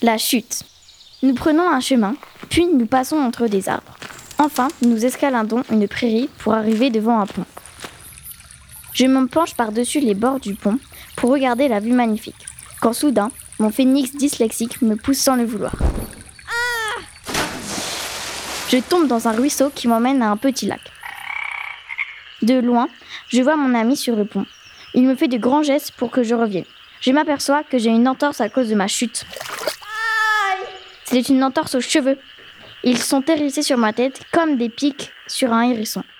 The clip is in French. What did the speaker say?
La chute. Nous prenons un chemin, puis nous passons entre des arbres. Enfin, nous escaladons une prairie pour arriver devant un pont. Je me penche par-dessus les bords du pont pour regarder la vue magnifique, quand soudain, mon phénix dyslexique me pousse sans le vouloir. Je tombe dans un ruisseau qui m'emmène à un petit lac. De loin, je vois mon ami sur le pont. Il me fait de grands gestes pour que je revienne. Je m'aperçois que j'ai une entorse à cause de ma chute. C'était une entorse aux cheveux. Ils sont hérissés sur ma tête comme des pics sur un hérisson.